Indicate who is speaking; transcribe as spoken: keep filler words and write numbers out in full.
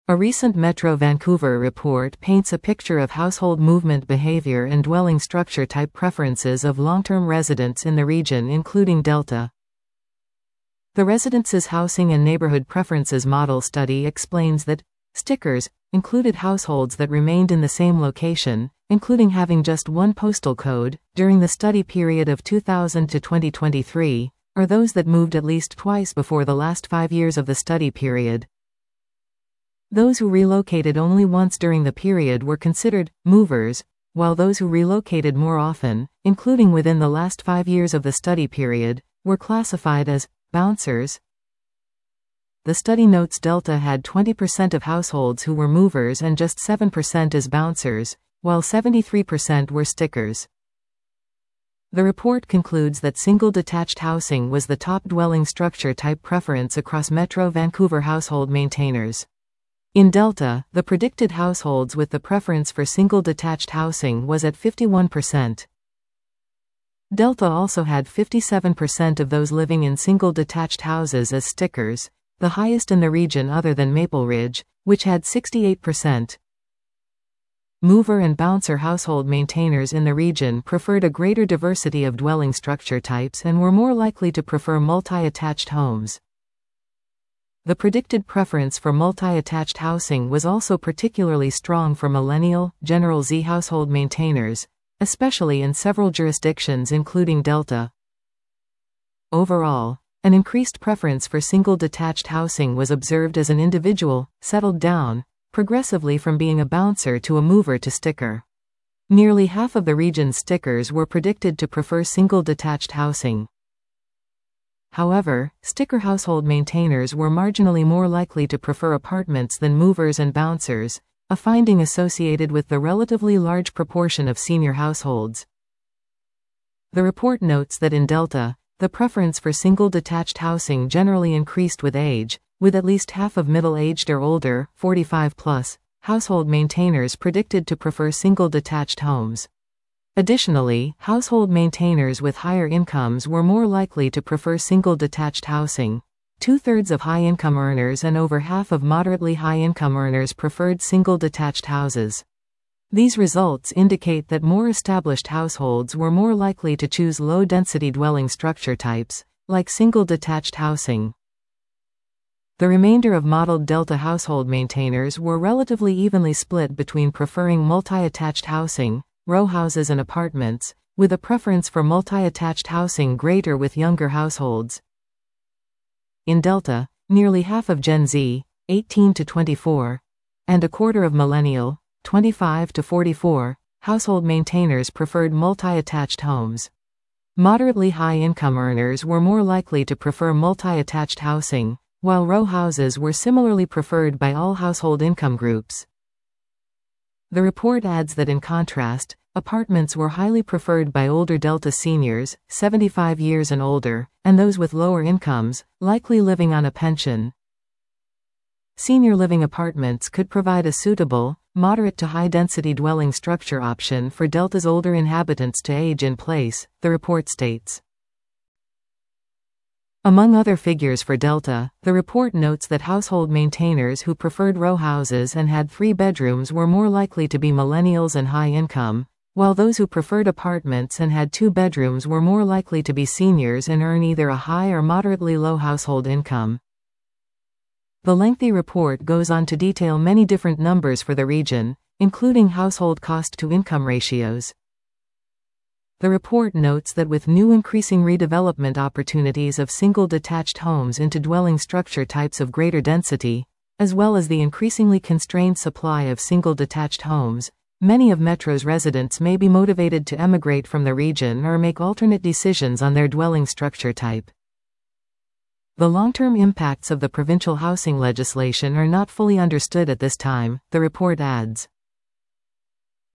Speaker 1: A recent Metro Vancouver report paints a picture of household movement behavior and dwelling structure type preferences of long-term residents in the region, including Delta. The Residences Housing and Neighborhood Preferences Model Study explains that stickers included households that remained in the same location, including having just one postal code, during the study period of two thousand to twenty twenty-three, or those that moved at least twice before the last five years of the study period. Those who relocated only once during the period were considered movers, while those who relocated more often, including within the last five years of the study period, were classified as bouncers. The study notes Delta had twenty percent of households who were movers and just seven percent as bouncers, while seventy-three percent were stickers. The report concludes that single detached housing was the top dwelling structure type preference across Metro Vancouver household maintainers. In Delta, the predicted households with the preference for single detached housing was at fifty-one percent. Delta also had fifty-seven percent of those living in single detached houses as stickers, the highest in the region other than Maple Ridge, which had sixty-eight percent. Mover and bouncer household maintainers in the region preferred a greater diversity of dwelling structure types and were more likely to prefer multi-attached homes. The predicted preference for multi-attached housing was also particularly strong for Millennial, General Z household maintainers, especially in several jurisdictions including Delta. Overall, an increased preference for single detached housing was observed as an individual settled down progressively from being a bouncer to a mover to sticker. Nearly half of the region's stickers were predicted to prefer single detached housing. However, sticker household maintainers were marginally more likely to prefer apartments than movers and bouncers, a finding associated with the relatively large proportion of senior households. The report notes that in Delta, the preference for single detached housing generally increased with age, with at least half of middle-aged or older, forty-five plus, household maintainers predicted to prefer single detached homes. Additionally, household maintainers with higher incomes were more likely to prefer single detached housing. Two-thirds of high-income earners and over half of moderately high-income earners preferred single detached houses. These results indicate that more established households were more likely to choose low-density dwelling structure types, like single detached housing. The remainder of modeled Delta household maintainers were relatively evenly split between preferring multi-attached housing, row houses and apartments, with a preference for multi-attached housing greater with younger households. In Delta, nearly half of Gen Z, eighteen to twenty-four, and a quarter of Millennial, twenty-five to forty-four, household maintainers preferred multi-attached homes. Moderately high-income earners were more likely to prefer multi-attached housing, while row houses were similarly preferred by all household income groups. The report adds that in contrast, apartments were highly preferred by older Delta seniors, seventy-five years and older, and those with lower incomes, likely living on a pension. Senior living apartments could provide a suitable, moderate to high-density dwelling structure option for Delta's older inhabitants to age in place, the report states. Among other figures for Delta, the report notes that household maintainers who preferred row houses and had three bedrooms were more likely to be millennials and high income, while those who preferred apartments and had two bedrooms were more likely to be seniors and earn either a high or moderately low household income. The lengthy report goes on to detail many different numbers for the region, including household cost-to-income ratios. The report notes that with new increasing redevelopment opportunities of single detached homes into dwelling structure types of greater density, as well as the increasingly constrained supply of single detached homes, many of Metro's residents may be motivated to emigrate from the region or make alternate decisions on their dwelling structure type. The long-term impacts of the provincial housing legislation are not fully understood at this time, the report adds.